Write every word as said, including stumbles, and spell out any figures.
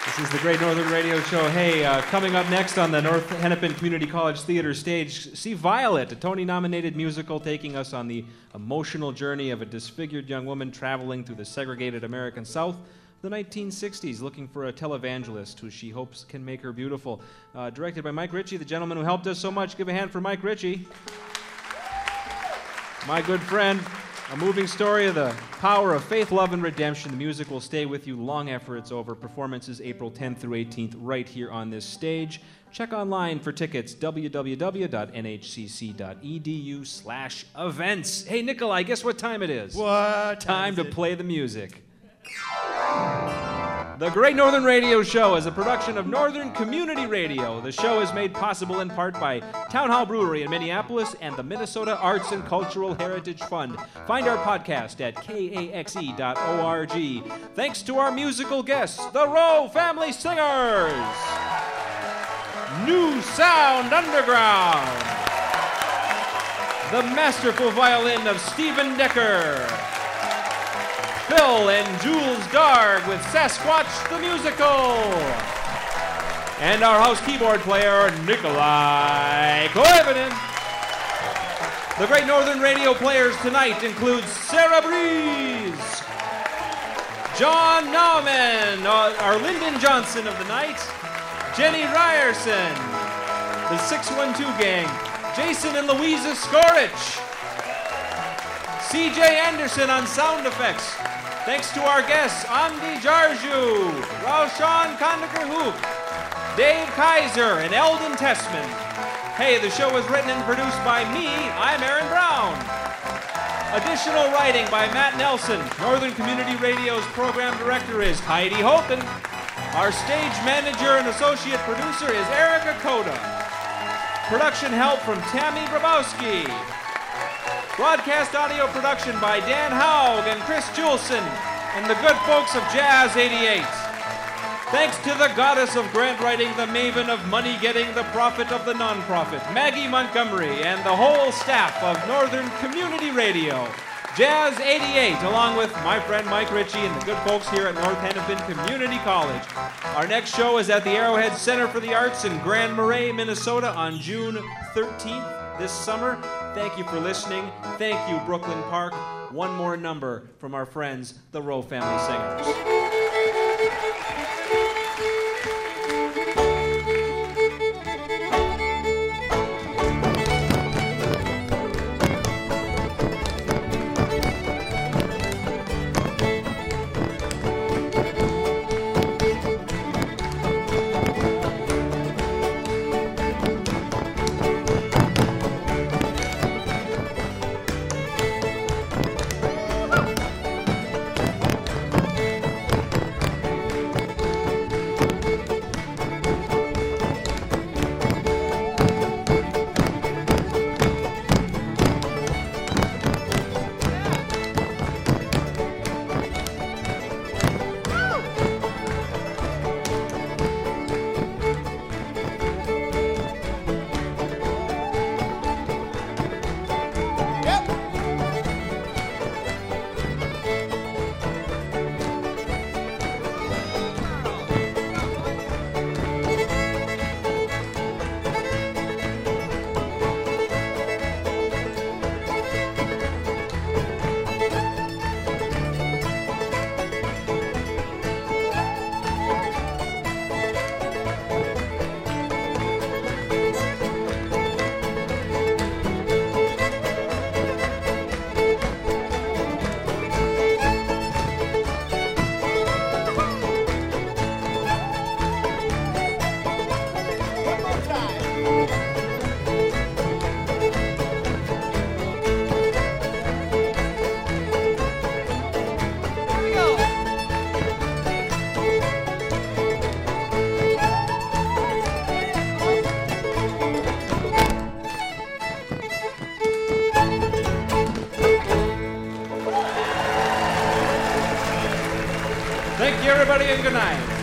This is the Great Northern Radio Show. Hey, uh, coming up next on the North Hennepin Community College Theater stage, see Violet, a Tony-nominated musical taking us on the emotional journey of a disfigured young woman traveling through the segregated American South of the nineteen sixties, looking for a televangelist who she hopes can make her beautiful. Uh, directed by Mike Ritchie, the gentleman who helped us so much. Give a hand for Mike Ritchie. My good friend. A moving story of the power of faith, love, and redemption. The music will stay with you long after it's over. Performances April tenth through eighteenth right here on this stage. Check online for tickets, w w w dot n h c c dot e d u slash events. Hey, Nikolai, guess what time it is? What? Time to play the music. The Great Northern Radio Show is a production of Northern Community Radio. The show is made possible in part by Town Hall Brewery in Minneapolis and the Minnesota Arts and Cultural Heritage Fund. Find our podcast at k a x e dot org. Thanks to our musical guests, the Rowe Family Singers, New Sound Underground, the masterful violin of Stephen Decker, Phil and Jules Darg with Sasquatch the Musical, and our house keyboard player, Nikolai Koivunen. The Great Northern Radio players tonight include Sarah Breeze, John Nauman, uh, our Lyndon Johnson of the night, Jenny Ryerson, the six one two Gang, Jason and Louisa Skorich, C J Anderson on sound effects. Thanks to our guests, Amdi Jarju, Raushan Kandakar-Hook, Dave Kaiser, and Eldon Tessman. Hey, the show was written and produced by me. I'm Aaron Brown. Additional writing by Matt Nelson. Northern Community Radio's program director is Heidi Holton. Our stage manager and associate producer is Erica Koda. Production help from Tammy Grabowski. Broadcast audio production by Dan Haug and Chris Juleson and the good folks of Jazz eighty-eight. Thanks to the goddess of grant writing, the maven of money getting, the prophet of the nonprofit, Maggie Montgomery, and the whole staff of Northern Community Radio. Jazz eighty-eight, along with my friend Mike Ritchie and the good folks here at North Hennepin Community College. Our next show is at the Arrowhead Center for the Arts in Grand Marais, Minnesota on June thirteenth this summer. Thank you for listening. Thank you, Brooklyn Park. One more number from our friends, the Rowe Family Singers. Thank you, everybody, and good night.